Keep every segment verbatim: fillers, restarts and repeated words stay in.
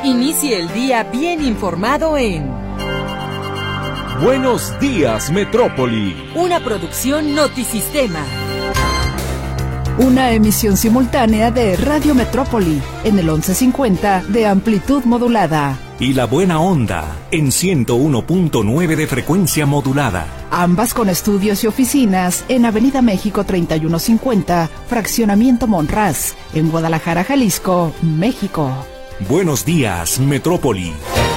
Inicie el día bien informado en Buenos Días, Metrópoli. Una producción Notisistema. Una emisión simultánea de Radio Metrópoli en el once cincuenta de amplitud modulada. Y La Buena Onda en ciento uno punto nueve de frecuencia modulada. Ambas con estudios y oficinas en Avenida México treinta y uno cincuenta, Fraccionamiento Monraz, en Guadalajara, Jalisco, México. Buenos días, Metrópoli.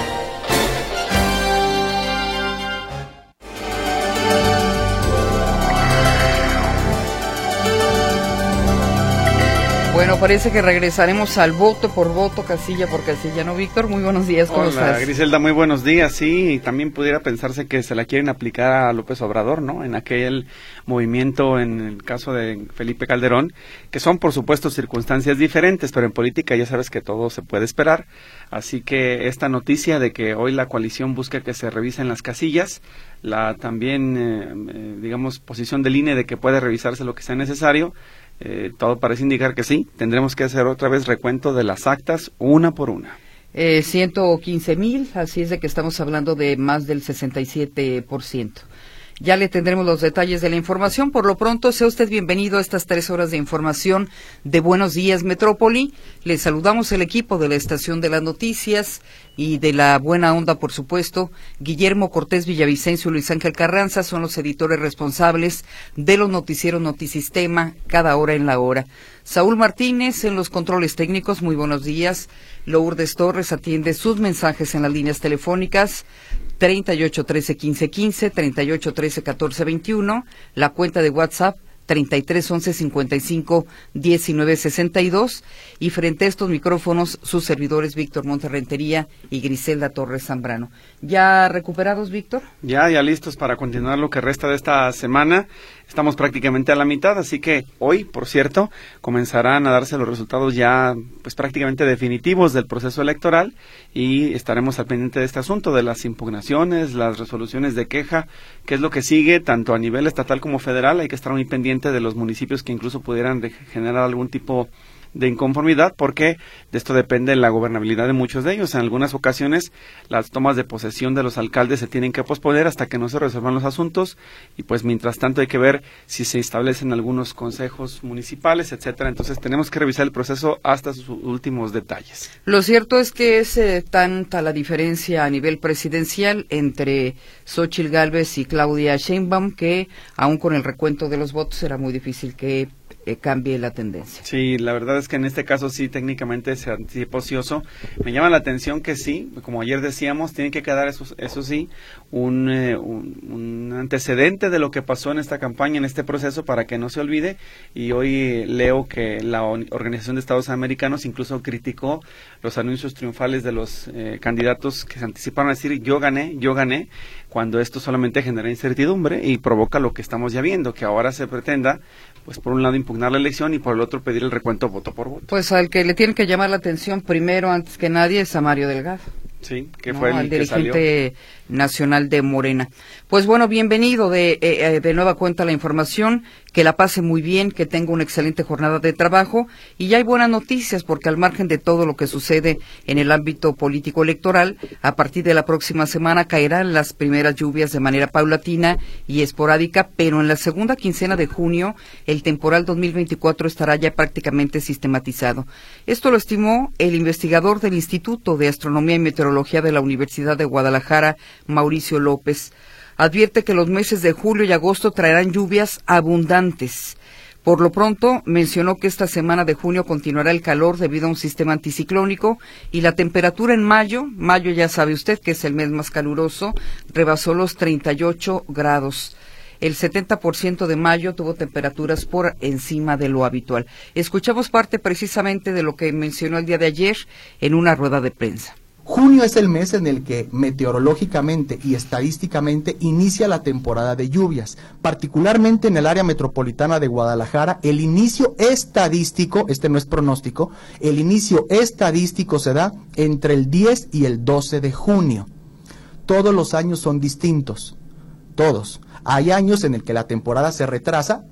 Bueno, parece que regresaremos al voto por voto, casilla por casilla, ¿no, Víctor? Muy buenos días, ¿cómo Hola, estás? Hola, Griselda, muy buenos días. Sí, también pudiera pensarse que se la quieren aplicar a López Obrador, ¿no? En aquel movimiento, en el caso de Felipe Calderón, que son, por supuesto, circunstancias diferentes, pero en política ya sabes que todo se puede esperar. Así que esta noticia de que hoy la coalición busca que se revisen las casillas, la también, eh, digamos, posición del I N E de que puede revisarse lo que sea necesario, Eh, todo parece indicar que sí, tendremos que hacer otra vez recuento de las actas una por una. Eh, ciento quince mil, así es de que estamos hablando de más del sesenta y siete por ciento. Ya le tendremos los detalles de la información. Por lo pronto, sea usted bienvenido a estas tres horas de información de Buenos Días Metrópoli. Le saludamos el equipo de la Estación de las Noticias y de La Buena Onda, por supuesto. Guillermo Cortés Villavicencio y Luis Ángel Carranza son los editores responsables de los noticieros Notisistema, cada hora en la hora. Saúl Martínez en los controles técnicos, muy buenos días. Lourdes Torres atiende sus mensajes en las líneas telefónicas treinta y ocho trece quince quince, treinta y ocho trece catorce veintiuno, la cuenta de WhatsApp treinta y tres once cincuenta y cinco diecinueve sesenta y dos, y frente a estos micrófonos sus servidores Víctor Monterrentería y Griselda Torres Zambrano. ¿Ya recuperados, Víctor? Ya, ya listos para continuar lo que resta de esta semana. Estamos prácticamente a la mitad, así que hoy, por cierto, comenzarán a darse los resultados ya pues prácticamente definitivos del proceso electoral y estaremos al pendiente de este asunto, de las impugnaciones, las resoluciones de queja, que es lo que sigue tanto a nivel estatal como federal. Hay que estar muy pendiente de los municipios que incluso pudieran generar algún tipo de inconformidad, porque de esto depende la gobernabilidad de muchos de ellos. En algunas ocasiones las tomas de posesión de los alcaldes se tienen que posponer hasta que no se resuelvan los asuntos, y pues mientras tanto hay que ver si se establecen algunos consejos municipales, etcétera. Entonces tenemos que revisar el proceso hasta sus últimos detalles. Lo cierto es que es eh, tanta la diferencia a nivel presidencial entre Xóchitl Gálvez y Claudia Sheinbaum que aún con el recuento de los votos era muy difícil que Eh, cambie la tendencia. Sí, la verdad es que en este caso sí, técnicamente se anticipó ocioso. Me llama la atención que sí, como ayer decíamos, tiene que quedar eso, eso sí, un, eh, un, un antecedente de lo que pasó en esta campaña, en este proceso, para que no se olvide. Y hoy leo que la Organización de Estados Americanos incluso criticó los anuncios triunfales de los eh, candidatos que se anticiparon a decir yo gané, yo gané, cuando esto solamente genera incertidumbre y provoca lo que estamos ya viendo, que ahora se pretenda, pues por un lado impugnar la elección y por el otro pedir el recuento voto por voto. Pues al que le tiene que llamar la atención primero, antes que nadie, es a Mario Delgado. Sí, que ¿no? fue el al que dirigente nacional de Morena. Pues bueno, bienvenido de, eh, de nueva cuenta la información, que la pase muy bien, que tenga una excelente jornada de trabajo, y ya hay buenas noticias, porque al margen de todo lo que sucede en el ámbito político electoral, a partir de la próxima semana caerán las primeras lluvias de manera paulatina y esporádica, pero en la segunda quincena de junio, el temporal dos mil veinticuatro estará ya prácticamente sistematizado. Esto lo estimó el investigador del Instituto de Astronomía y Meteorología de la Universidad de Guadalajara, Mauricio López. Advierte que los meses de julio y agosto traerán lluvias abundantes. Por lo pronto, mencionó que esta semana de junio continuará el calor debido a un sistema anticiclónico, y la temperatura en mayo, mayo ya sabe usted que es el mes más caluroso, rebasó los treinta y ocho grados. El setenta por ciento de mayo tuvo temperaturas por encima de lo habitual. Escuchamos parte precisamente de lo que mencionó el día de ayer en una rueda de prensa. Junio es el mes en el que meteorológicamente y estadísticamente inicia la temporada de lluvias, particularmente en el área metropolitana de Guadalajara. El inicio estadístico, este no es pronóstico, el inicio estadístico se da entre el diez y el doce de junio. Todos los años son distintos, todos. Hay años en el que la temporada se retrasa,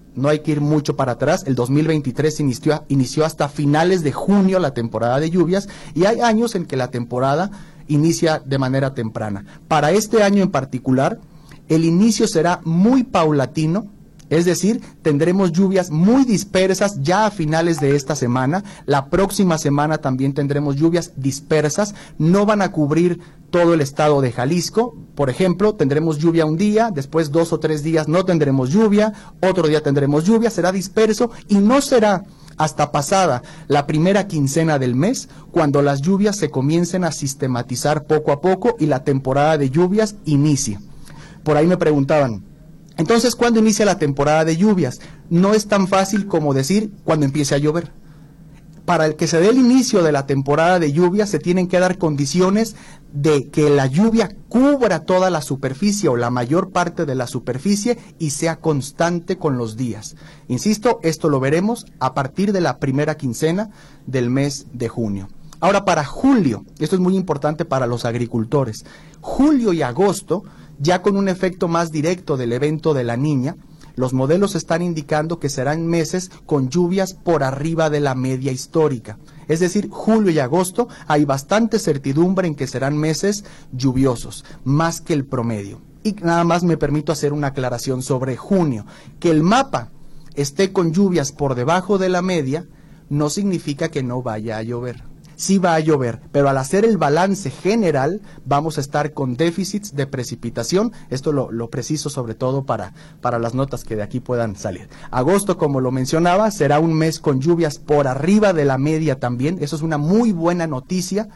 no hay que ir mucho para atrás, el dos mil veintitrés inició, inició hasta finales de junio la temporada de lluvias, y hay años en que la temporada inicia de manera temprana. Para este año en particular, el inicio será muy paulatino, es decir, tendremos lluvias muy dispersas ya a finales de esta semana. La próxima semana también tendremos lluvias dispersas, no van a cubrir todo el estado de Jalisco. Por ejemplo, tendremos lluvia un día, después dos o tres días no tendremos lluvia, otro día tendremos lluvia, será disperso, y no será hasta pasada la primera quincena del mes cuando las lluvias se comiencen a sistematizar poco a poco y la temporada de lluvias inicie. Por ahí me preguntaban, entonces, ¿cuándo inicia la temporada de lluvias? No es tan fácil como decir cuando empiece a llover. Para el que se dé el inicio de la temporada de lluvias, se tienen que dar condiciones de que la lluvia cubra toda la superficie o la mayor parte de la superficie y sea constante con los días. Insisto, esto lo veremos a partir de la primera quincena del mes de junio. Ahora, para julio, esto es muy importante para los agricultores, julio y agosto, ya con un efecto más directo del evento de la Niña, los modelos están indicando que serán meses con lluvias por arriba de la media histórica. Es decir, julio y agosto hay bastante certidumbre en que serán meses lluviosos, más que el promedio. Y nada más me permito hacer una aclaración sobre junio. Que el mapa esté con lluvias por debajo de la media no significa que no vaya a llover. Sí va a llover, pero al hacer el balance general vamos a estar con déficits de precipitación. Esto lo, lo preciso sobre todo para, para las notas que de aquí puedan salir. Agosto, como lo mencionaba, será un mes con lluvias por arriba de la media también. Eso es una muy buena noticia.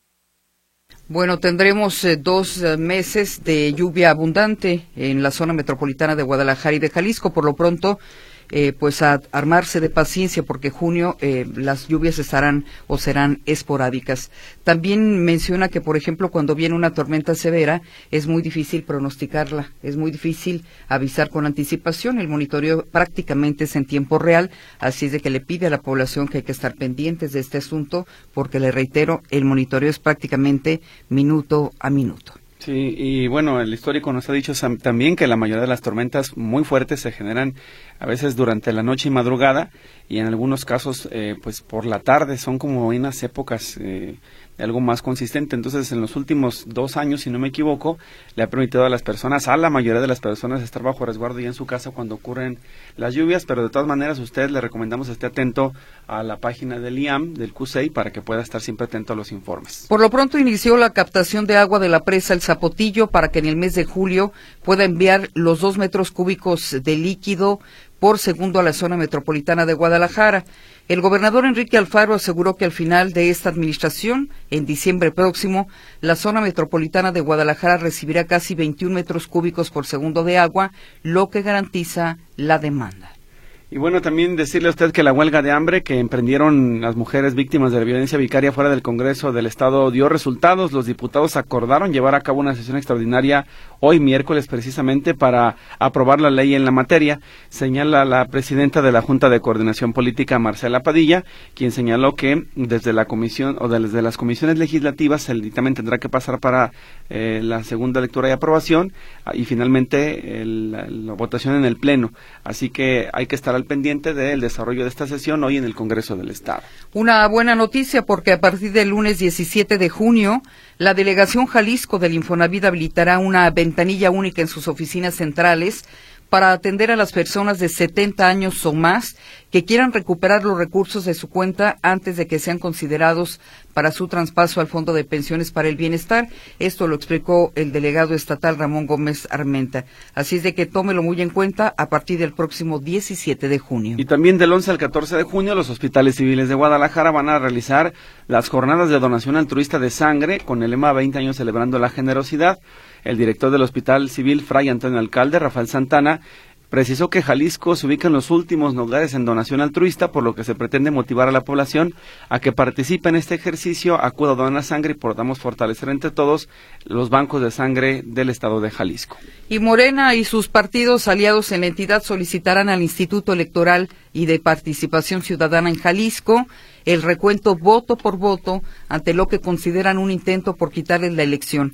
Bueno, tendremos eh, dos eh, meses de lluvia abundante en la zona metropolitana de Guadalajara y de Jalisco. Por lo pronto, Eh, pues a armarse de paciencia porque junio eh, las lluvias estarán o serán esporádicas. También menciona que, por ejemplo, cuando viene una tormenta severa es muy difícil pronosticarla, es muy difícil avisar con anticipación. El monitoreo prácticamente es en tiempo real, así es de que le pide a la población que hay que estar pendientes de este asunto porque, le reitero, el monitoreo es prácticamente minuto a minuto. Sí, y bueno, el histórico nos ha dicho también que la mayoría de las tormentas muy fuertes se generan a veces durante la noche y madrugada, y en algunos casos eh, pues por la tarde, son como unas épocas eh, de algo más consistente. Entonces, en los últimos dos años, si no me equivoco, le ha permitido a las personas, a la mayoría de las personas, estar bajo resguardo ya en su casa cuando ocurren las lluvias, pero de todas maneras, a usted le recomendamos esté atento a la página del I A M, del Q S E I, para que pueda estar siempre atento a los informes. Por lo pronto inició la captación de agua de la presa El Zapotillo para que en el mes de julio pueda enviar los dos metros cúbicos de líquido por segundo a la zona metropolitana de Guadalajara. El gobernador Enrique Alfaro aseguró que al final de esta administración, en diciembre próximo, la zona metropolitana de Guadalajara recibirá casi veintiún metros cúbicos por segundo de agua, lo que garantiza la demanda. Y bueno, también decirle a usted que la huelga de hambre que emprendieron las mujeres víctimas de la violencia vicaria fuera del Congreso del Estado dio resultados. Los diputados acordaron llevar a cabo una sesión extraordinaria hoy miércoles precisamente para aprobar la ley en la materia, señala la presidenta de la Junta de Coordinación Política, Marcela Padilla, quien señaló que desde la comisión o desde las comisiones legislativas el dictamen tendrá que pasar para eh, la segunda lectura y aprobación y finalmente el, la, la votación en el Pleno. Así que hay que estar al pendiente del desarrollo de esta sesión hoy en el Congreso del Estado. Una buena noticia porque a partir del lunes diecisiete de junio, la Delegación Jalisco del Infonavit habilitará una ventanilla única en sus oficinas centrales para atender a las personas de setenta años o más que quieran recuperar los recursos de su cuenta antes de que sean considerados para su traspaso al Fondo de Pensiones para el Bienestar. Esto lo explicó el delegado estatal Ramón Gómez Armenta. Así es de que tómelo muy en cuenta a partir del próximo diecisiete de junio. Y también del once al catorce de junio, los hospitales civiles de Guadalajara van a realizar las jornadas de donación altruista de sangre con el lema veinte años celebrando la generosidad. El director del Hospital Civil, Fray Antonio Alcalde, Rafael Santana, precisó que Jalisco se ubica en los últimos lugares en donación altruista, por lo que se pretende motivar a la población a que participe en este ejercicio, acuda a donar sangre y podamos fortalecer entre todos los bancos de sangre del estado de Jalisco. Y Morena y sus partidos aliados en la entidad solicitarán al Instituto Electoral y de Participación Ciudadana en Jalisco el recuento voto por voto ante lo que consideran un intento por quitarles la elección.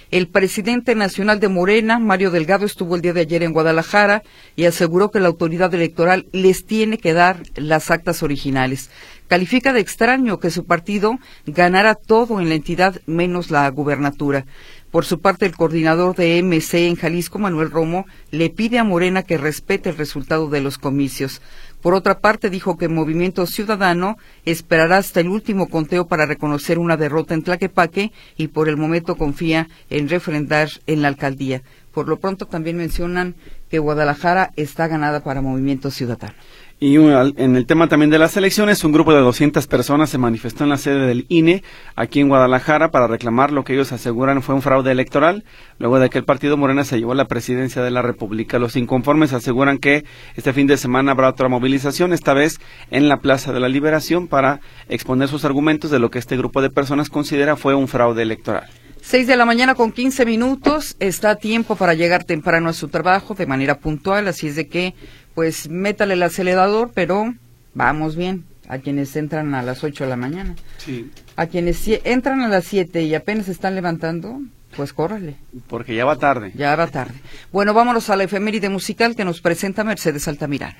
El presidente nacional de Morena, Mario Delgado, estuvo el día de ayer en Guadalajara y aseguró que la autoridad electoral les tiene que dar las actas originales. Califica de extraño que su partido ganara todo en la entidad menos la gubernatura. Por su parte, el coordinador de M C en Jalisco, Manuel Romo, le pide a Morena que respete el resultado de los comicios. Por otra parte, dijo que Movimiento Ciudadano esperará hasta el último conteo para reconocer una derrota en Tlaquepaque y por el momento confía en refrendar en la alcaldía. Por lo pronto también mencionan que Guadalajara está ganada para Movimiento Ciudadano. Y en el tema también de las elecciones, un grupo de doscientas personas se manifestó en la sede del I N E aquí en Guadalajara para reclamar lo que ellos aseguran fue un fraude electoral, luego de que el partido Morena se llevó a la presidencia de la República. Los inconformes aseguran que este fin de semana habrá otra movilización, esta vez en la Plaza de la Liberación, para exponer sus argumentos de lo que este grupo de personas considera fue un fraude electoral. Seis de la mañana con quince minutos, está a tiempo para llegar temprano a su trabajo de manera puntual, así es de que pues métale el acelerador, pero vamos bien. A quienes entran a las ocho de la mañana. Sí. A quienes si- entran a las siete y apenas se están levantando, pues córrele. Porque ya va tarde. Ya va tarde. Bueno, vámonos a la efeméride musical que nos presenta Mercedes Altamirano.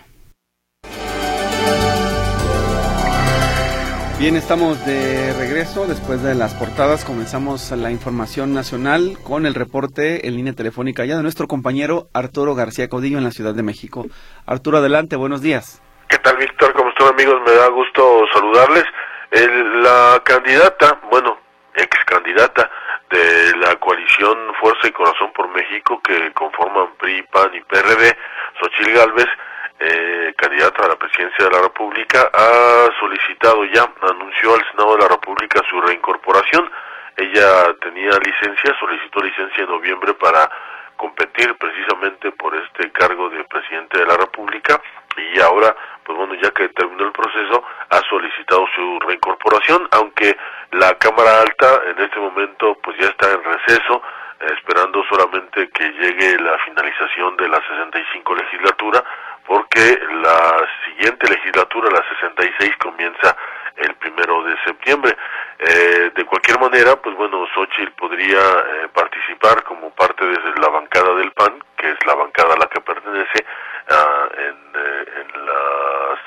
Bien, estamos de regreso después de las portadas. Comenzamos la información nacional con el reporte en línea telefónica ya de nuestro compañero Arturo García Codillo en la Ciudad de México. Arturo, adelante, buenos días. ¿Qué tal, Víctor? ¿Cómo están, amigos? Me da gusto saludarles. El, la candidata, bueno, ex candidata de la coalición Fuerza y Corazón por México, que conforman P R I, P A N y P R D, Xóchitl Gálvez, eh, candidata a la presidencia de la República, ha solicitado ya, anunció al Senado de la República su reincorporación. Ella tenía licencia, solicitó licencia en noviembre para competir precisamente por este cargo de presidente de la República, y ahora, pues bueno, ya que terminó el proceso, ha solicitado su reincorporación, aunque la Cámara Alta en este momento pues ya está en receso, eh, esperando solamente que llegue la finalización de la sesenta y cinco legislatura, porque la siguiente legislatura, la sesenta y seis, comienza el primero de septiembre. Eh, de cualquier manera, pues bueno, Xóchitl podría eh, participar como parte de la bancada del P A N, que es la bancada a la que pertenece, uh, en, eh, en las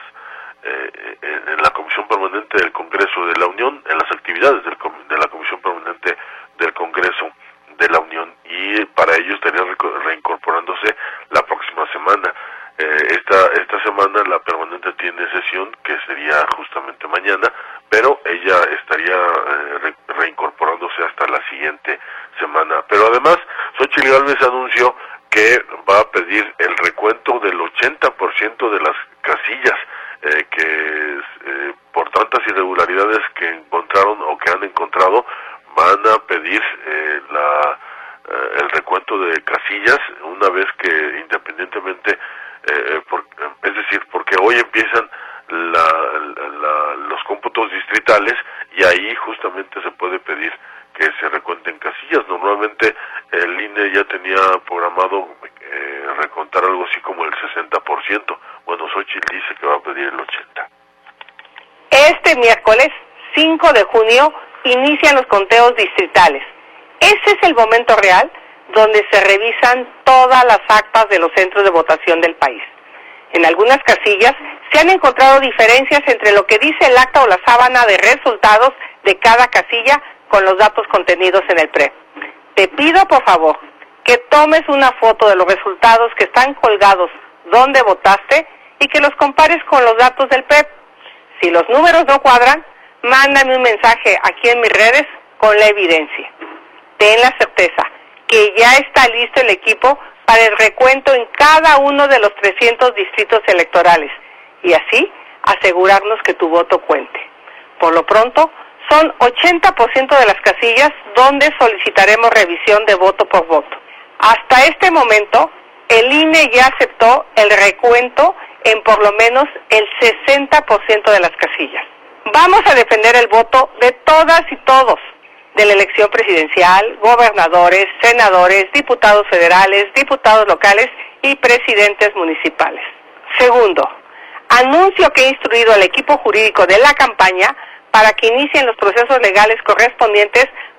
eh, en, en la Comisión Permanente del Congreso de la Unión, en las actividades del, de la Comisión Permanente del Congreso de la Unión, y para ello estaría reincorporándose la próxima semana. Eh, esta esta semana la permanente tiene sesión, que sería justamente mañana, pero ella estaría eh, re, reincorporándose hasta la siguiente semana. Pero además, Xóchitl Gálvez anunció que va a pedir el recuento del ochenta por ciento de las casillas eh, que eh, por tantas irregularidades que encontraron o que han encontrado, van a pedir eh, la eh, el recuento de casillas una vez que, independientemente Eh, por, es decir, porque hoy empiezan la, la, la, los cómputos distritales, y ahí justamente se puede pedir que se recuenten casillas. Normalmente el I N E ya tenía programado eh, recontar algo así como el sesenta por ciento. Bueno, Xóchitl dice que va a pedir el ochenta por ciento. Este miércoles cinco de junio inician los conteos distritales. Ese es el momento real donde se revisan todas las actas de los centros de votación del país. En algunas casillas se han encontrado diferencias entre lo que dice el acta o la sábana de resultados de cada casilla con los datos contenidos en el P R E P. Te pido, por favor, que tomes una foto de los resultados que están colgados donde votaste y que los compares con los datos del P R E P. Si los números no cuadran, mándame un mensaje aquí en mis redes con la evidencia. Ten la certeza que ya está listo el equipo para el recuento en cada uno de los trescientos distritos electorales y así asegurarnos que tu voto cuente. Por lo pronto, son ochenta por ciento de las casillas donde solicitaremos revisión de voto por voto. Hasta este momento, el I N E ya aceptó el recuento en por lo menos el sesenta por ciento de las casillas. Vamos a defender el voto de todas y todos, de la elección presidencial, gobernadores, senadores, diputados federales, diputados locales y presidentes municipales. Segundo, anuncio que he instruido al equipo jurídico de la campaña para que inicien los procesos legales correspondientes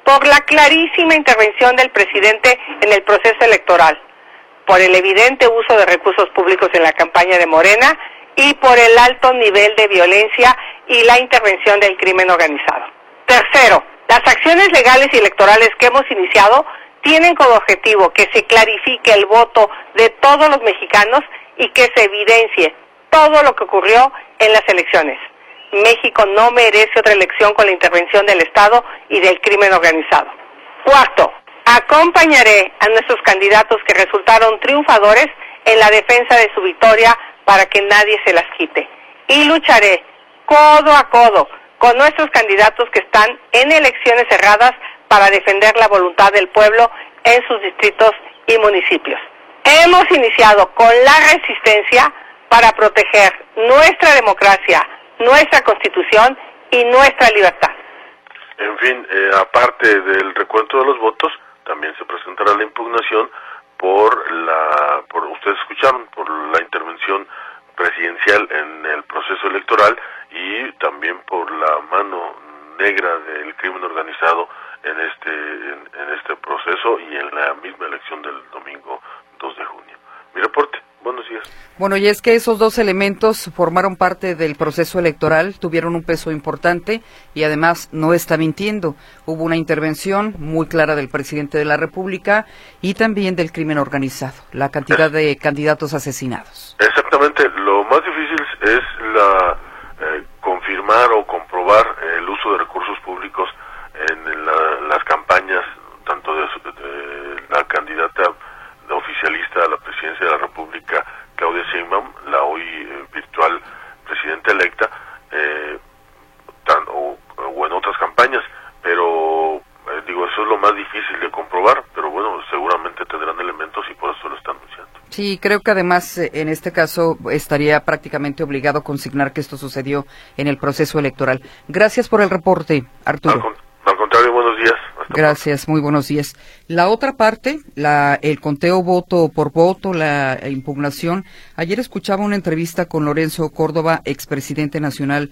por la clarísima intervención del presidente en el proceso electoral, por el evidente uso de recursos públicos en la campaña de Morena y por el alto nivel de violencia y la intervención del crimen organizado. Tercero, las acciones legales y electorales que hemos iniciado tienen como objetivo que se clarifique el voto de todos los mexicanos y que se evidencie todo lo que ocurrió en las elecciones. México no merece otra elección con la intervención del Estado y del crimen organizado. Cuarto, acompañaré a nuestros candidatos que resultaron triunfadores en la defensa de su victoria para que nadie se las quite. Y lucharé codo a codo con nuestros candidatos que están en elecciones cerradas para defender la voluntad del pueblo en sus distritos y municipios. Hemos iniciado con la resistencia para proteger nuestra democracia, nuestra Constitución y nuestra libertad. En fin, eh, aparte del recuento de los votos, también se presentará la impugnación por la, por ustedes escucharon, por la intervención presidencial en el proceso electoral y también por la mano negra del crimen organizado en este en, en este proceso y en la misma elección del domingo dos de junio. Mi reporte. Buenos días. Bueno, y es que esos dos elementos formaron parte del proceso electoral, tuvieron un peso importante y además no está mintiendo. Hubo una intervención muy clara del presidente de la República y también del crimen organizado, la cantidad de candidatos asesinados. Exactamente, lo más difícil es la eh, confirmar o comprobar el uso de recursos públicos en la, las campañas, tanto de, de la candidata oficialista a la presidencia de la República, Claudia Sheinbaum, la hoy eh, virtual presidenta electa, eh, tan, o, o en otras campañas, pero eh, digo, eso es lo más difícil de comprobar, pero bueno, seguramente tendrán elementos y por eso lo están anunciando. Sí, creo que además en este caso estaría prácticamente obligado a consignar que esto sucedió en el proceso electoral. Gracias por el reporte, Arturo. Al, con, al contrario, buenos días. Gracias, muy buenos días. La otra parte, la, el conteo voto por voto, la impugnación. Ayer escuchaba una entrevista con Lorenzo Córdoba, expresidente nacional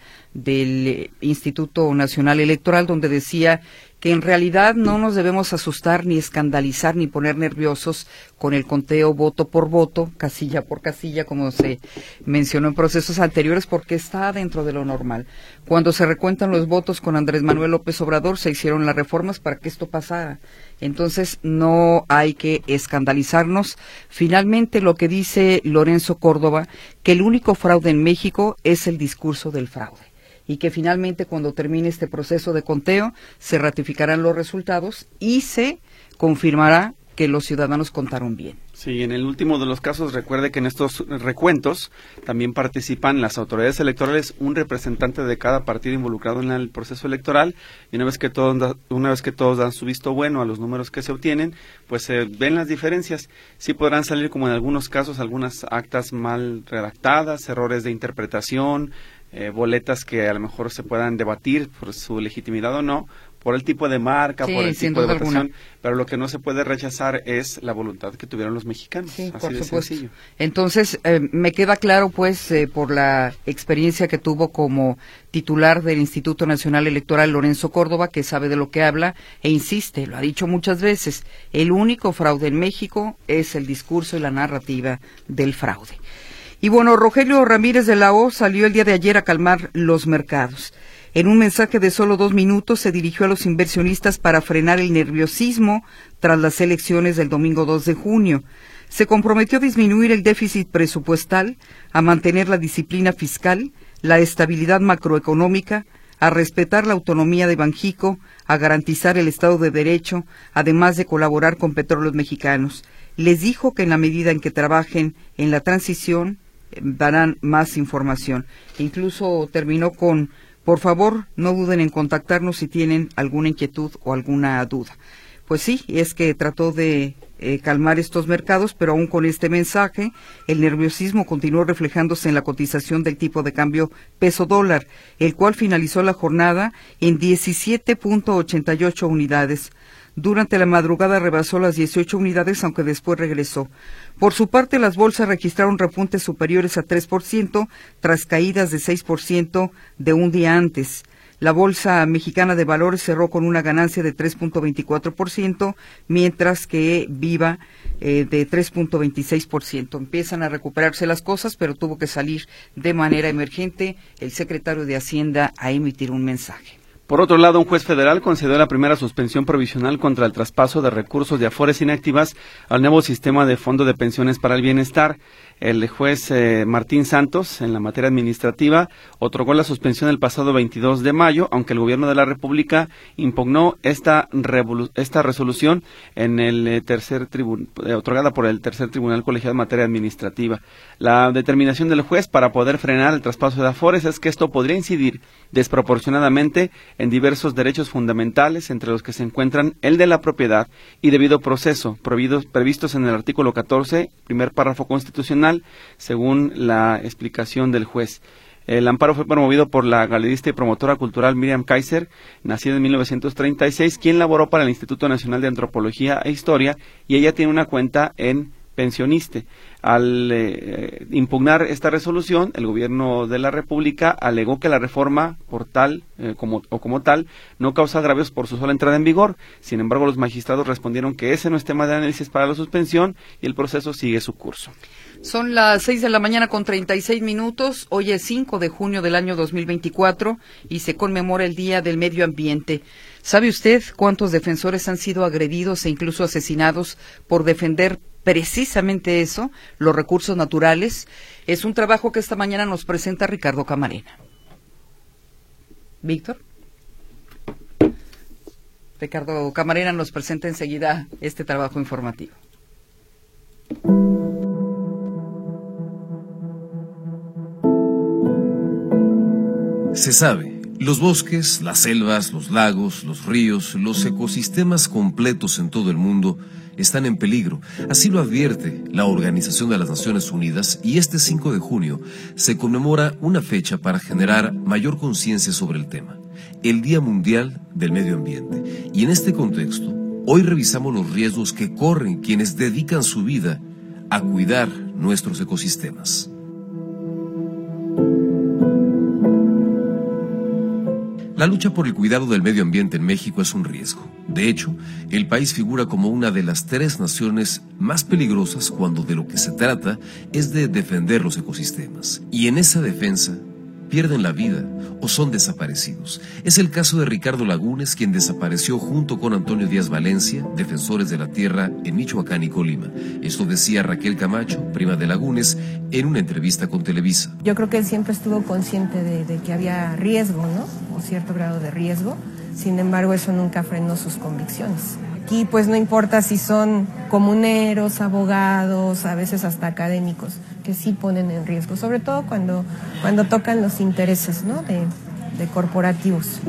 del Instituto Nacional Electoral, donde decía que en realidad no nos debemos asustar ni escandalizar ni poner nerviosos con el conteo voto por voto, casilla por casilla, como se mencionó en procesos anteriores, porque está dentro de lo normal. Cuando se recuentan los votos con Andrés Manuel López Obrador, se hicieron las reformas para que esto pasara. Entonces, no hay que escandalizarnos. Finalmente, lo que dice Lorenzo Córdoba, que el único fraude en México es el discurso del fraude. Y que finalmente cuando termine este proceso de conteo se ratificarán los resultados y se confirmará que los ciudadanos contaron bien. Sí, en el último de los casos, recuerde que en estos recuentos también participan las autoridades electorales, un representante de cada partido involucrado en el proceso electoral, y una vez que todos, una vez que todos dan su visto bueno a los números que se obtienen, pues se ven las diferencias. Sí podrán salir, como en algunos casos, algunas actas mal redactadas, errores de interpretación, Eh, boletas que a lo mejor se puedan debatir por su legitimidad o no, por el tipo de marca, sí, por el tipo de votación, alguna. Pero lo que no se puede rechazar es la voluntad que tuvieron los mexicanos. Sí, así por de supuesto. sencillo. Entonces, eh, me queda claro, pues, eh, por la experiencia que tuvo como titular del Instituto Nacional Electoral, Lorenzo Córdoba, que sabe de lo que habla e insiste, lo ha dicho muchas veces, el único fraude en México es el discurso y la narrativa del fraude. Y bueno, Rogelio Ramírez de la O salió el día de ayer a calmar los mercados. En un mensaje de solo dos minutos se dirigió a los inversionistas para frenar el nerviosismo tras las elecciones del domingo dos de junio. Se comprometió a disminuir el déficit presupuestal, a mantener la disciplina fiscal, la estabilidad macroeconómica, a respetar la autonomía de Banjico, a garantizar el Estado de Derecho, además de colaborar con Petróleos Mexicanos. Les dijo que en la medida en que trabajen en la transición, darán más información. Incluso terminó con, por favor, no duden en contactarnos si tienen alguna inquietud o alguna duda. Pues sí, es que trató de eh, calmar estos mercados, pero aún con este mensaje, el nerviosismo continuó reflejándose en la cotización del tipo de cambio peso-dólar, el cual finalizó la jornada en diecisiete punto ochenta y ocho unidades. Durante la madrugada rebasó las dieciocho unidades, aunque después regresó. Por su parte, las bolsas registraron repuntes superiores a tres por ciento, tras caídas de seis por ciento de un día antes. La Bolsa Mexicana de Valores cerró con una ganancia de tres punto veinticuatro por ciento, mientras que Viva eh, de tres punto veintiséis por ciento. Empiezan a recuperarse las cosas, pero tuvo que salir de manera emergente el secretario de Hacienda a emitir un mensaje. Por otro lado, un juez federal concedió la primera suspensión provisional contra el traspaso de recursos de Afores Inactivas al nuevo sistema de Fondo de Pensiones para el Bienestar. El juez eh, Martín Santos, en la materia administrativa, otorgó la suspensión el pasado veintidós de mayo, aunque el gobierno de la República impugnó esta, esta resolución en el eh, tercer tribunal, eh, otorgada por el tercer tribunal colegiado en materia administrativa. La determinación del juez para poder frenar el traspaso de Afores es que esto podría incidir desproporcionadamente en diversos derechos fundamentales, entre los que se encuentran el de la propiedad y debido proceso, previstos en el artículo catorce, primer párrafo constitucional, según la explicación del juez. El amparo fue promovido por la galerista y promotora cultural Miriam Kaiser, nacida en mil novecientos treinta y seis, quien laboró para el Instituto Nacional de Antropología e Historia, y ella tiene una cuenta en Pensioniste. Al eh, impugnar esta resolución, el gobierno de la República alegó que la reforma por tal eh, como, o como tal no causa agravios por su sola entrada en vigor. Sin embargo, los magistrados respondieron que ese no es tema de análisis para la suspensión y el proceso sigue su curso. Son las seis de la mañana con treinta y seis minutos. Hoy es cinco de junio del año dos mil veinticuatro y se conmemora el Día del Medio Ambiente. ¿Sabe usted cuántos defensores han sido agredidos e incluso asesinados por defender precisamente eso, los recursos naturales? Es un trabajo que esta mañana nos presenta Ricardo Camarena. Víctor. Ricardo Camarena nos presenta enseguida este trabajo informativo. Se sabe, los bosques, las selvas, los lagos, los ríos, los ecosistemas completos en todo el mundo están en peligro. Así lo advierte la Organización de las Naciones Unidas, y este cinco de junio se conmemora una fecha para generar mayor conciencia sobre el tema, el Día Mundial del Medio Ambiente. Y en este contexto, hoy revisamos los riesgos que corren quienes dedican su vida a cuidar nuestros ecosistemas. La lucha por el cuidado del medio ambiente en México es un riesgo. De hecho, el país figura como una de las tres naciones más peligrosas cuando de lo que se trata es de defender los ecosistemas. Y en esa defensa pierden la vida o son desaparecidos. Es el caso de Ricardo Lagunes, quien desapareció junto con Antonio Díaz Valencia, defensores de la tierra en Michoacán y Colima. Esto decía Raquel Camacho, prima de Lagunes, en una entrevista con Televisa. Yo creo que él siempre estuvo consciente de, de que había riesgo, ¿no? O cierto grado de riesgo. Sin embargo, eso nunca frenó sus convicciones. Aquí pues no importa si son comuneros, abogados, a veces hasta académicos, que sí ponen en riesgo, sobre todo cuando, cuando tocan los intereses, ¿no? de, de corporativos.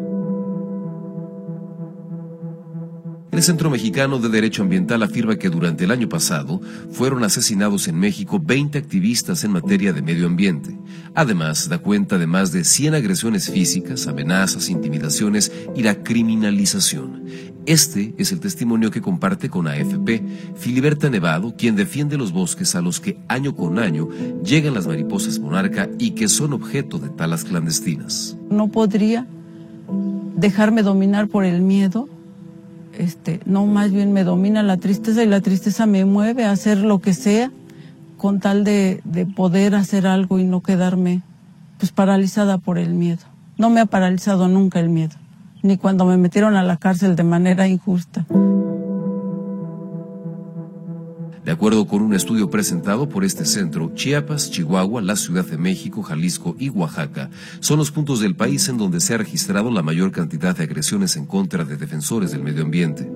El Centro Mexicano de Derecho Ambiental afirma que durante el año pasado fueron asesinados en México veinte activistas en materia de medio ambiente. Además, da cuenta de más de cien agresiones físicas, amenazas, intimidaciones y la criminalización. Este es el testimonio que comparte con A F P Filiberta Nevado, quien defiende los bosques a los que año con año llegan las mariposas monarca y que son objeto de talas clandestinas. No podría dejarme dominar por el miedo. Este, no, más bien me domina la tristeza y la tristeza me mueve a hacer lo que sea con tal de, de poder hacer algo y no quedarme pues paralizada por el miedo. No me ha paralizado nunca el miedo, ni cuando me metieron a la cárcel de manera injusta. De acuerdo con un estudio presentado por este centro, Chiapas, Chihuahua, la Ciudad de México, Jalisco y Oaxaca son los puntos del país en donde se ha registrado la mayor cantidad de agresiones en contra de defensores del medio ambiente.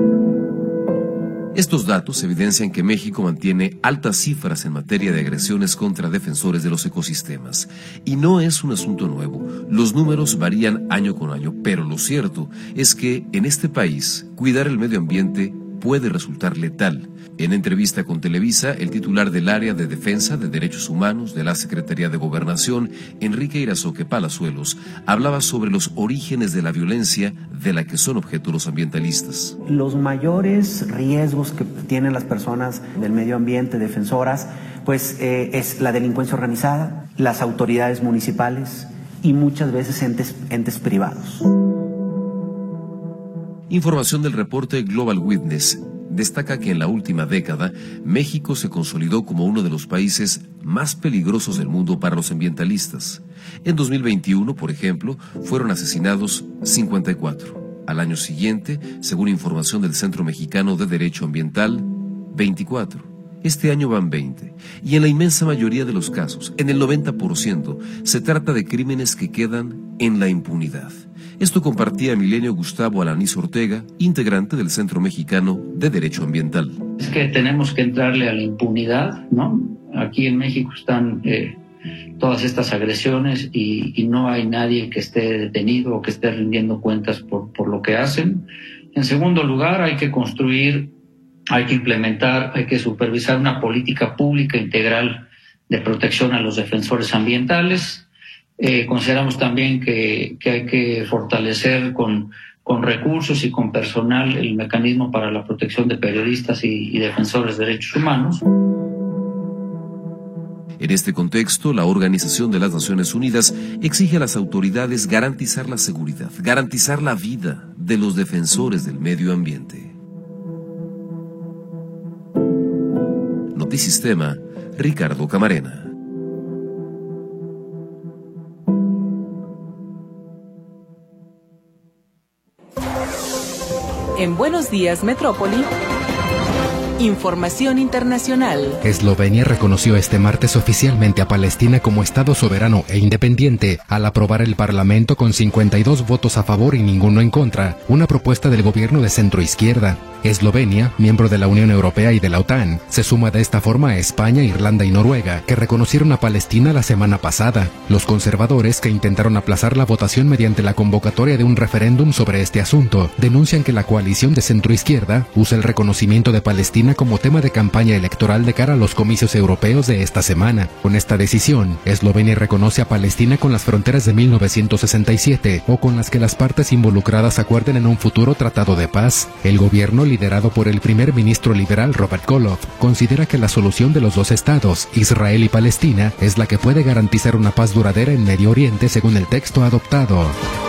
Estos datos evidencian que México mantiene altas cifras en materia de agresiones contra defensores de los ecosistemas. Y no es un asunto nuevo, los números varían año con año, pero lo cierto es que en este país cuidar el medio ambiente puede resultar letal. En entrevista con Televisa, el titular del área de defensa de derechos humanos de la Secretaría de Gobernación, Enrique Irazoque Palazuelos, hablaba sobre los orígenes de la violencia de la que son objeto los ambientalistas. Los mayores riesgos que tienen las personas del medio ambiente, defensoras, pues eh, es la delincuencia organizada, las autoridades municipales, y muchas veces entes, entes privados. Información del reporte Global Witness destaca que en la última década, México se consolidó como uno de los países más peligrosos del mundo para los ambientalistas. En dos mil veintiuno, por ejemplo, fueron asesinados cincuenta y cuatro. Al año siguiente, según información del Centro Mexicano de Derecho Ambiental, veinticuatro. Este año van veinte. Y en la inmensa mayoría de los casos, en el noventa por ciento, se trata de crímenes que quedan en la impunidad. Esto compartía Milenio Gustavo Alanís Ortega, integrante del Centro Mexicano de Derecho Ambiental. Es que tenemos que entrarle a la impunidad, ¿no? Aquí en México están eh, todas estas agresiones y, y no hay nadie que esté detenido o que esté rindiendo cuentas por, por lo que hacen. En segundo lugar, hay que construir, hay que implementar, hay que supervisar una política pública integral de protección a los defensores ambientales. Eh, consideramos también que, que hay que fortalecer con, con recursos y con personal el mecanismo para la protección de periodistas y, y defensores de derechos humanos. En este contexto, la Organización de las Naciones Unidas exige a las autoridades garantizar la seguridad, garantizar la vida de los defensores del medio ambiente. Notisistema, Ricardo Camarena. En Buenos Días Metrópoli, información internacional. Eslovenia reconoció este martes oficialmente a Palestina como Estado soberano e independiente al aprobar el Parlamento con cincuenta y dos votos a favor y ninguno en contra, una propuesta del gobierno de centroizquierda. Eslovenia, miembro de la Unión Europea y de la OTAN, se suma de esta forma a España, Irlanda y Noruega, que reconocieron a Palestina la semana pasada. Los conservadores, que intentaron aplazar la votación mediante la convocatoria de un referéndum sobre este asunto, denuncian que la coalición de centroizquierda usa el reconocimiento de Palestina como tema de campaña electoral de cara a los comicios europeos de esta semana. Con esta decisión, Eslovenia reconoce a Palestina con las fronteras de mil novecientos sesenta y siete o con las que las partes involucradas acuerden en un futuro tratado de paz. El gobierno, liderado por el primer ministro liberal Robert Koloff, considera que la solución de los dos estados, Israel y Palestina, es la que puede garantizar una paz duradera en Medio Oriente según el texto adoptado.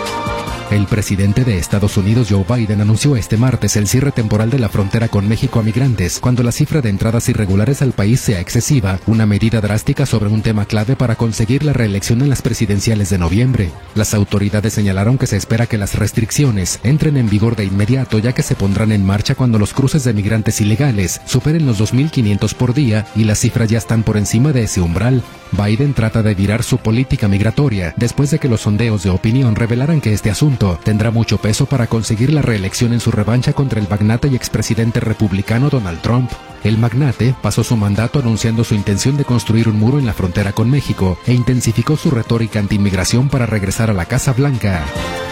El presidente de Estados Unidos, Joe Biden, anunció este martes el cierre temporal de la frontera con México a migrantes cuando la cifra de entradas irregulares al país sea excesiva, una medida drástica sobre un tema clave para conseguir la reelección en las presidenciales de noviembre. Las autoridades señalaron que se espera que las restricciones entren en vigor de inmediato, ya que se pondrán en marcha cuando los cruces de migrantes ilegales superen los dos mil quinientos por día y las cifras ya están por encima de ese umbral. Biden trata de virar su política migratoria después de que los sondeos de opinión revelaran que este asunto tendrá mucho peso para conseguir la reelección en su revancha contra el magnate y expresidente republicano Donald Trump. El magnate pasó su mandato anunciando su intención de construir un muro en la frontera con México e intensificó su retórica anti-inmigración para regresar a la Casa Blanca.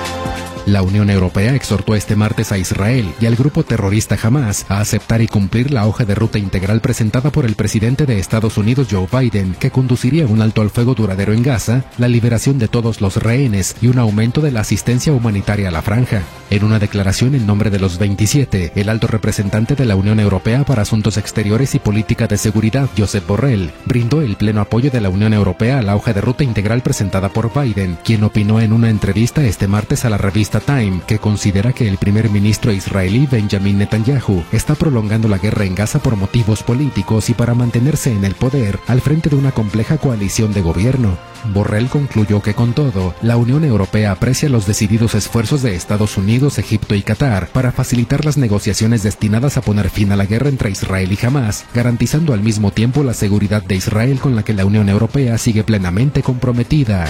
La Unión Europea exhortó este martes a Israel y al grupo terrorista Hamas a aceptar y cumplir la hoja de ruta integral presentada por el presidente de Estados Unidos, Joe Biden, que conduciría a un alto al fuego duradero en Gaza, la liberación de todos los rehenes y un aumento de la asistencia humanitaria a la franja. En una declaración en nombre de los veintisiete, el alto representante de la Unión Europea para Asuntos Exteriores y Política de Seguridad, Josep Borrell, brindó el pleno apoyo de la Unión Europea a la hoja de ruta integral presentada por Biden, quien opinó en una entrevista este martes a la revista Time que considera que el primer ministro israelí Benjamin Netanyahu está prolongando la guerra en Gaza por motivos políticos y para mantenerse en el poder al frente de una compleja coalición de gobierno. Borrell concluyó que con todo, la Unión Europea aprecia los decididos esfuerzos de Estados Unidos, Egipto y Qatar para facilitar las negociaciones destinadas a poner fin a la guerra entre Israel y Hamas, garantizando al mismo tiempo la seguridad de Israel con la que la Unión Europea sigue plenamente comprometida.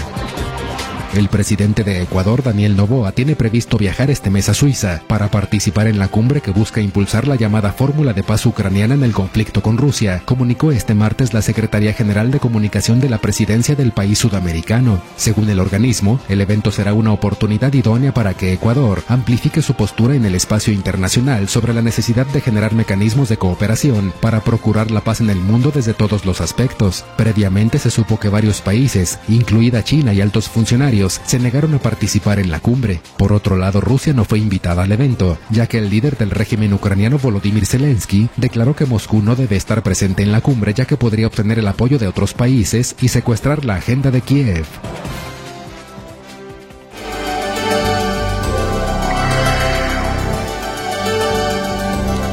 El presidente de Ecuador, Daniel Noboa, tiene previsto viajar este mes a Suiza para participar en la cumbre que busca impulsar la llamada Fórmula de Paz Ucraniana en el conflicto con Rusia, comunicó este martes la Secretaría General de Comunicación de la Presidencia del país sudamericano. Según el organismo, el evento será una oportunidad idónea para que Ecuador amplifique su postura en el espacio internacional sobre la necesidad de generar mecanismos de cooperación para procurar la paz en el mundo desde todos los aspectos. Previamente se supo que varios países, incluida China y altos funcionarios, se negaron a participar en la cumbre. Por otro lado, Rusia no fue invitada al evento, ya que el líder del régimen ucraniano Volodymyr Zelensky declaró que Moscú no debe estar presente en la cumbre, ya que podría obtener el apoyo de otros países y secuestrar la agenda de Kiev.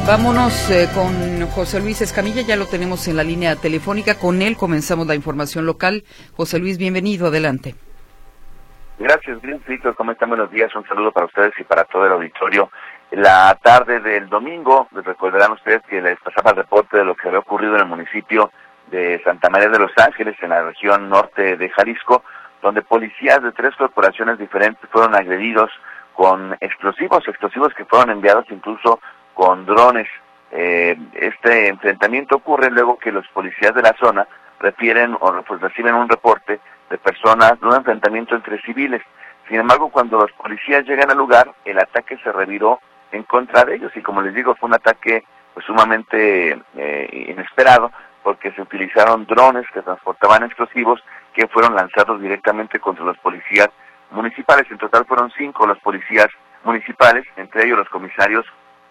Vámonos eh, con José Luis Escamilla, ya lo tenemos en la línea telefónica. Con él comenzamos la información local. José Luis, bienvenido, adelante. Gracias, bien, Víctor, ¿cómo están? Buenos días, un saludo para ustedes y para todo el auditorio. La tarde del domingo, recordarán ustedes que les pasaba el reporte de lo que había ocurrido en el municipio de Santa María de los Ángeles, en la región norte de Jalisco, donde policías de tres corporaciones diferentes fueron agredidos con explosivos, explosivos que fueron enviados incluso con drones. Eh, este enfrentamiento ocurre luego que los policías de la zona refieren o pues, reciben un reporte de personas, de un enfrentamiento entre civiles. Sin embargo, cuando los policías llegan al lugar, el ataque se reviró en contra de ellos y, como les digo, fue un ataque pues, sumamente eh, inesperado, porque se utilizaron drones que transportaban explosivos que fueron lanzados directamente contra los policías municipales. En total fueron cinco los policías municipales, entre ellos los comisarios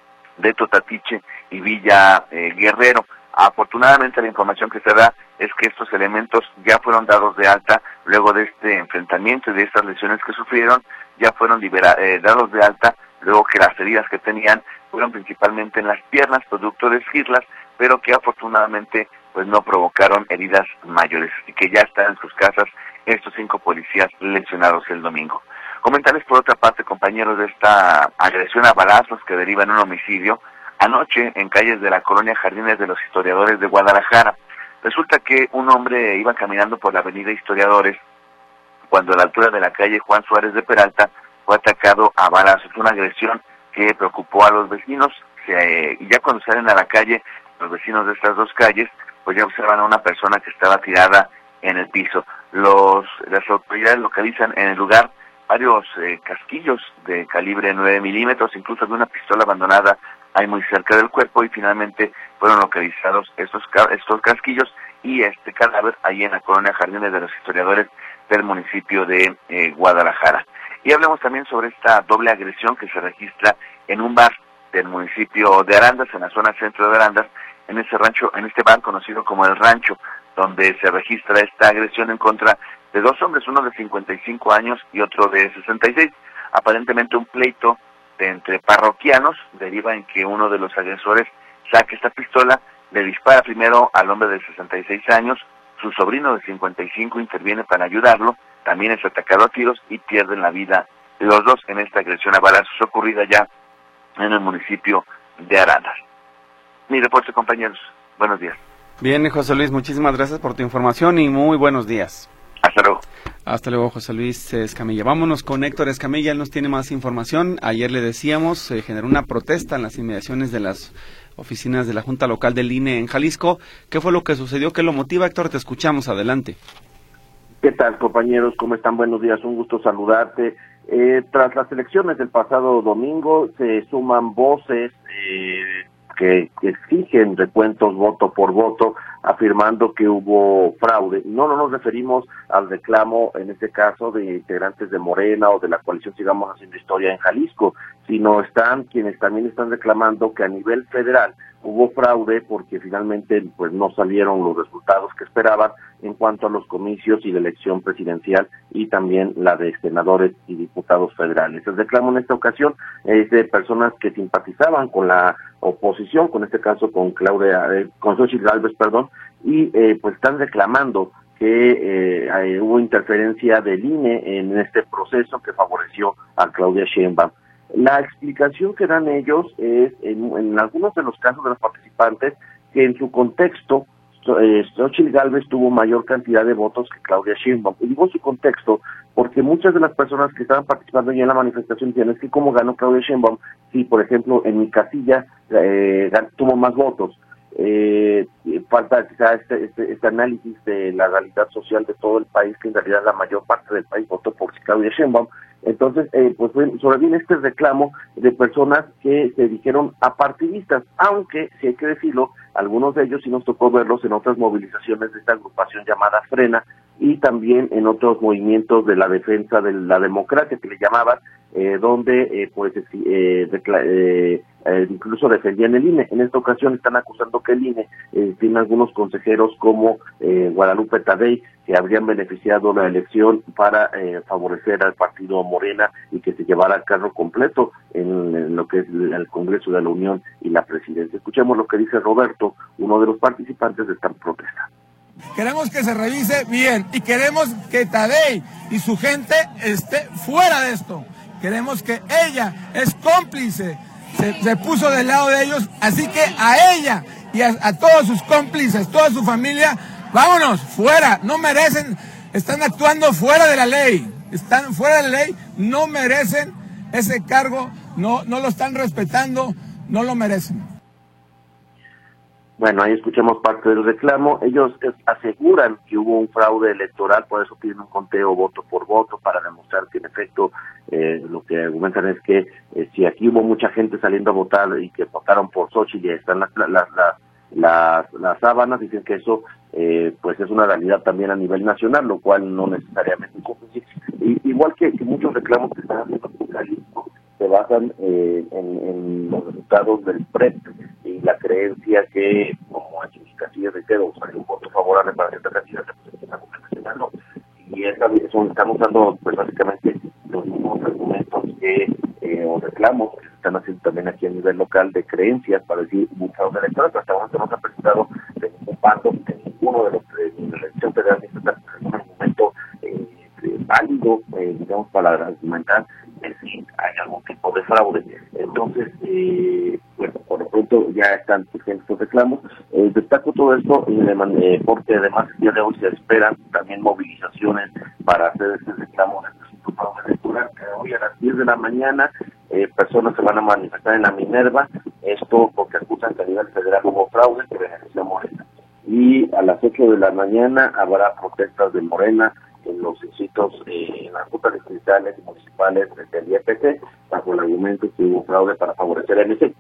de Totatiche y Villa eh, Guerrero. Afortunadamente la información que se da es que estos elementos ya fueron dados de alta luego de este enfrentamiento y de estas lesiones que sufrieron, ya fueron libera eh, dados de alta luego que las heridas que tenían fueron principalmente en las piernas, producto de esquirlas, pero que afortunadamente pues no provocaron heridas mayores, y que ya están en sus casas estos cinco policías lesionados el domingo. Comentarles por otra parte, compañeros, de esta agresión a balazos que deriva en un homicidio anoche en calles de la colonia Jardines de los Historiadores de Guadalajara. Resulta que un hombre iba caminando por la avenida Historiadores cuando a la altura de la calle Juan Suárez de Peralta fue atacado a balazos. Una agresión que preocupó a los vecinos, se, y ya cuando salen a la calle, los vecinos de estas dos calles, pues ya observan a una persona que estaba tirada en el piso. Los, las autoridades localizan en el lugar varios eh, casquillos de calibre nueve milímetros, incluso de una pistola abandonada ahí muy cerca del cuerpo, y finalmente fueron localizados estos estos casquillos y este cadáver ahí en la colonia Jardines de los Historiadores del municipio de eh, Guadalajara. Y hablemos también sobre esta doble agresión que se registra en un bar del municipio de Arandas, en la zona centro de Arandas, en ese rancho, en este bar conocido como El Rancho, donde se registra esta agresión en contra de dos hombres, uno de cincuenta y cinco años y otro de sesenta y seis. Aparentemente un pleito de entre parroquianos deriva en que uno de los agresores saque esta pistola, le dispara primero al hombre de sesenta y seis años, su sobrino de cincuenta y cinco interviene para ayudarlo, también es atacado a tiros y pierden la vida los dos en esta agresión a balazos ocurrida ya en el municipio de Arandas. Mi reporte, compañeros. Buenos días. Bien, José Luis, muchísimas gracias por tu información y muy buenos días. Hasta luego. Hasta luego, José Luis Escamilla. Vámonos con Héctor Escamilla, él nos tiene más información. Ayer le decíamos, se eh, generó una protesta en las inmediaciones de las oficinas de la Junta Local del I N E en Jalisco. ¿Qué fue lo que sucedió? ¿Qué lo motiva, Héctor? Te escuchamos, adelante. ¿Qué tal, compañeros? ¿Cómo están? Buenos días, un gusto saludarte. Eh, tras las elecciones del pasado domingo, se suman voces eh, que, que exigen recuentos voto por voto, afirmando que hubo fraude. No, no nos referimos al reclamo, en este caso, de integrantes de Morena o de la coalición Sigamos Haciendo Historia en Jalisco, sino están quienes también están reclamando que a nivel federal hubo fraude porque finalmente pues no salieron los resultados que esperaban en cuanto a los comicios y la elección presidencial y también la de senadores y diputados federales. El reclamo en esta ocasión es de personas que simpatizaban con la oposición, con este caso con Claudia, eh, con Xochitl Gálvez, perdón, y eh, pues están reclamando que eh, hubo interferencia del I N E en este proceso que favoreció a Claudia Sheinbaum. La explicación que dan ellos es, en, en algunos de los casos de los participantes, que en su contexto, eh, Xochitl Gálvez tuvo mayor cantidad de votos que Claudia Sheinbaum. Y digo su contexto porque muchas de las personas que estaban participando ya en la manifestación dicen, es que cómo ganó Claudia Sheinbaum, si por ejemplo en mi casilla eh, tuvo más votos. Eh, falta quizá este, este, este análisis de la realidad social de todo el país, que en realidad la mayor parte del país votó por Claudia Sheinbaum. Entonces, eh, pues sobreviene este reclamo de personas que se dijeron apartidistas, aunque, si hay que decirlo, algunos de ellos sí nos tocó verlos en otras movilizaciones de esta agrupación llamada Frena, y también en otros movimientos de la defensa de la democracia, que le llamaban, eh, donde eh, pues eh, eh, eh, incluso defendían el I N E. En esta ocasión están acusando que el I N E eh, tiene algunos consejeros como eh, Guadalupe Tadei, que habrían beneficiado la elección para eh, favorecer al partido Morena y que se llevara a cargo completo en, en lo que es el Congreso de la Unión y la Presidencia. Escuchemos lo que dice Roberto, uno de los participantes de esta protesta. Queremos que se revise bien y queremos que Tadei y su gente esté fuera de esto. Queremos que ella es cómplice, se, se puso del lado de ellos, así que a ella y a, a todos sus cómplices, toda su familia, vámonos, fuera, no merecen, están actuando fuera de la ley, están fuera de la ley, no merecen ese cargo, no, no lo están respetando, no lo merecen. Bueno, ahí escuchamos parte del reclamo. Ellos es, aseguran que hubo un fraude electoral, por eso piden un conteo voto por voto para demostrar que en efecto eh, lo que argumentan es que eh, si aquí hubo mucha gente saliendo a votar y que votaron por Xochitl y están las, las, las, las, las sábanas, dicen que eso eh, pues es una realidad también a nivel nacional, lo cual no necesariamente es y, igual que, que muchos reclamos que están haciendo en Jalisco se basan eh, en, en los resultados del P R E P y la creencia que, como en sus casillas de quedo, salió un voto favorable para cierta cantidad de personas, no. Y esta, son, están usando, pues básicamente, los mismos argumentos que, eh, o reclamos que se están haciendo también aquí a nivel local de creencias para decir buscadores electorales, pero hasta ahora no se ha presentado de ningún bando, de ninguno de los de la elección federal, ni está un argumento eh, válido, eh, digamos, para argumentar que sí hay algún tipo de fraude. Entonces, eh, bueno, por lo pronto ya están surgiendo estos reclamos. Eh, destaco todo esto eh, porque además el día de hoy se esperan también movilizaciones para hacer este reclamo de este fraude electoral. Hoy a las diez de la mañana eh, personas se van a manifestar en la Minerva, esto porque acusan que a nivel federal hubo fraude que beneficia a Morena. Y a las ocho de la mañana habrá protestas de Morena en los distritos, eh, en las juntas distritales y municipales del I E P C, bajo el argumento que hubo fraude para favorecer a M C.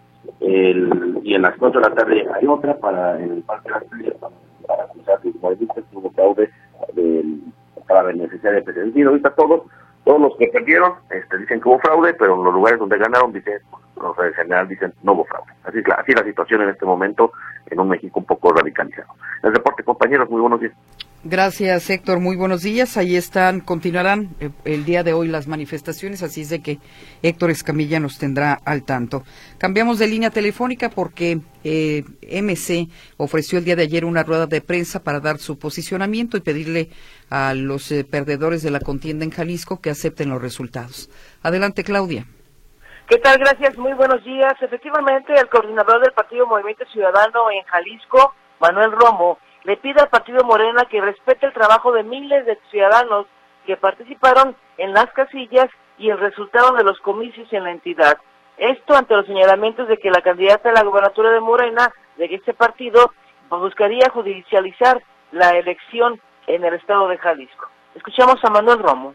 El, y en las cuatro de la tarde hay otra para en el Parque de las Estrellas, para, para acusar que hubo fraude de, para beneficiar a M C. Es decir, ahorita todos, todos los que perdieron este, dicen que hubo fraude, pero en los lugares donde ganaron dicen, los en general dicen no hubo fraude. Así es la, así la situación en este momento en un México un poco radicalizado. El reporte, compañeros, muy buenos días. Gracias, Héctor. Muy buenos días. Ahí están, continuarán eh, el día de hoy las manifestaciones, así es de que Héctor Escamilla nos tendrá al tanto. Cambiamos de línea telefónica porque eh, M C ofreció el día de ayer una rueda de prensa para dar su posicionamiento y pedirle a los eh, perdedores de la contienda en Jalisco que acepten los resultados. Adelante, Claudia. ¿Qué tal? Gracias. Muy buenos días. Efectivamente, el coordinador del Partido Movimiento Ciudadano en Jalisco, Manuel Romo, le pide al Partido Morena que respete el trabajo de miles de ciudadanos que participaron en las casillas y el resultado de los comicios en la entidad. Esto ante los señalamientos de que la candidata a la gobernatura de Morena, de este partido, buscaría judicializar la elección en el estado de Jalisco. Escuchamos a Manuel Romo.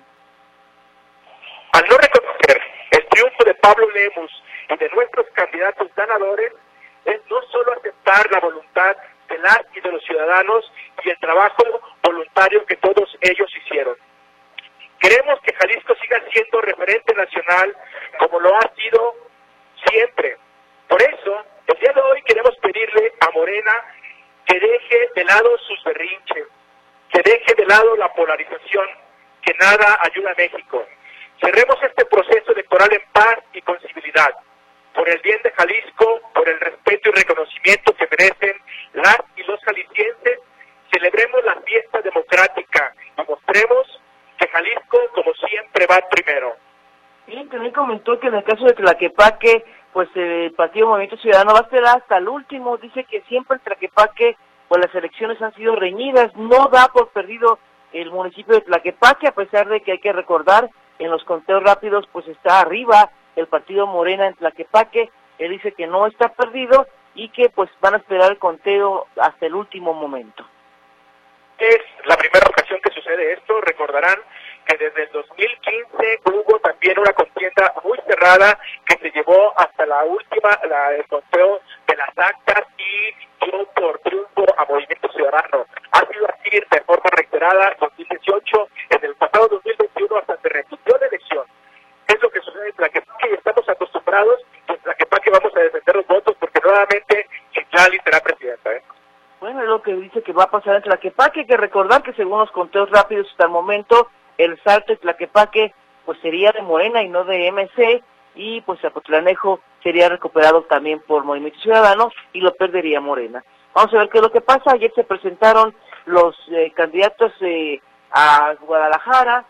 Al no reconocer el triunfo de Pablo Lemus y de nuestros candidatos ganadores, es no solo aceptar la voluntad de las y de los ciudadanos y el trabajo voluntario que todos ellos hicieron. Queremos que Jalisco siga siendo referente nacional como lo ha sido siempre. Por eso, el día de hoy queremos pedirle a Morena que deje de lado sus berrinches, que deje de lado la polarización, que nada ayuda a México. Cerremos este proceso electoral en paz y con civilidad, por el bien de Jalisco, por el respeto y reconocimiento que merecen las y los jaliscienses. Celebremos la fiesta democrática y mostremos que Jalisco, como siempre, va primero. Bien, también comentó que en el caso de Tlaquepaque, pues el Partido Movimiento Ciudadano va a esperar hasta el último. Dice que siempre en Tlaquepaque, pues las elecciones han sido reñidas. No da por perdido el municipio de Tlaquepaque, a pesar de que hay que recordar, en los conteos rápidos, pues está arriba el partido Morena en Tlaquepaque. Él dice que no está perdido y que pues van a esperar el conteo hasta el último momento. Es la primera ocasión que sucede esto. Recordarán que desde el dos mil quince hubo también una contienda muy cerrada que se llevó hasta la última, la, el conteo de las actas y dio por triunfo a Movimiento Ciudadano. Ha sido así de forma reiterada en dos mil dieciocho, en el pasado dos mil veintiuno hasta se repitió la elección. Es lo que sucede en Tlaquepaque y estamos acostumbrados que en Tlaquepaque vamos a defender los votos porque nuevamente Citlali será presidenta. ¿eh? Bueno, es lo que dice que va a pasar en Tlaquepaque. Hay que recordar que según los conteos rápidos hasta el momento, el salto de Tlaquepaque pues sería de Morena y no de M C, y pues Zapotlanejo sería recuperado también por Movimiento Ciudadano y lo perdería Morena. Vamos a ver qué es lo que pasa. Ayer se presentaron los eh, candidatos eh, a Guadalajara,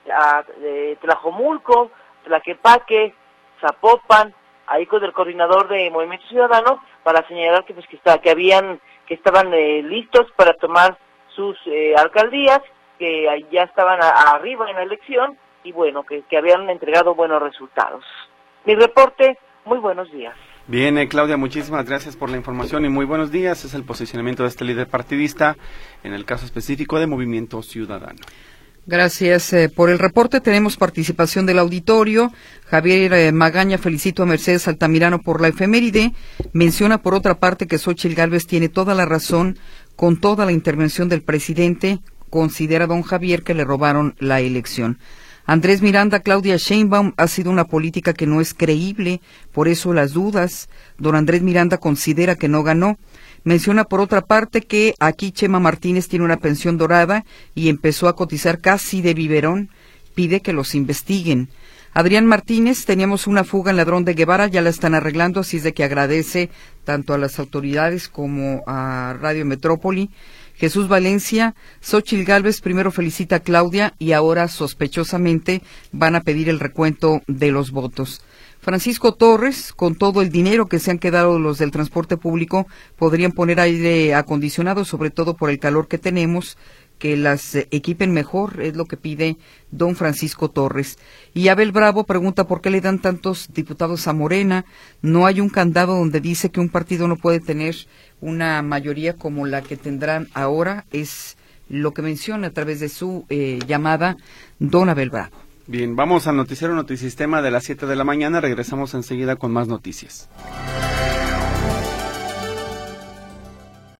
a eh, Tlajomulco, Tlaquepaque, Zapopan, ahí con el coordinador de Movimiento Ciudadano, para señalar que pues que, está, que habían que estaban eh, listos para tomar sus eh, alcaldías, que ya estaban a, a arriba en la elección y bueno, que, que habían entregado buenos resultados. Mi reporte, muy buenos días. Bien, eh, Claudia, muchísimas gracias por la información y muy buenos días. Es el posicionamiento de este líder partidista en el caso específico de Movimiento Ciudadano. Gracias eh, por el reporte. Tenemos participación del auditorio. Javier eh, Magaña, felicito a Mercedes Altamirano por la efeméride. Menciona por otra parte que Xóchitl Gálvez tiene toda la razón con toda la intervención del presidente. Considera don Javier que le robaron la elección. Andrés Miranda, Claudia Sheinbaum ha sido una política que no es creíble, por eso las dudas. Don Andrés Miranda considera que no ganó. Menciona por otra parte que aquí Chema Martínez tiene una pensión dorada y empezó a cotizar casi de biberón. Pide que los investiguen. Adrián Martínez, teníamos una fuga en Ladrón de Guevara, ya la están arreglando, así es de que agradece tanto a las autoridades como a Radio Metrópoli. Jesús Valencia, Xóchitl Gálvez primero felicita a Claudia y ahora sospechosamente van a pedir el recuento de los votos. Francisco Torres, con todo el dinero que se han quedado los del transporte público, podrían poner aire acondicionado, sobre todo por el calor que tenemos, que las equipen mejor, es lo que pide don Francisco Torres. Y Abel Bravo pregunta por qué le dan tantos diputados a Morena. No hay un candado donde dice que un partido no puede tener una mayoría como la que tendrán ahora, es lo que menciona a través de su eh, llamada don Abel Bravo. Bien, vamos al noticiero Notisistema de las siete de la mañana, regresamos enseguida con más noticias.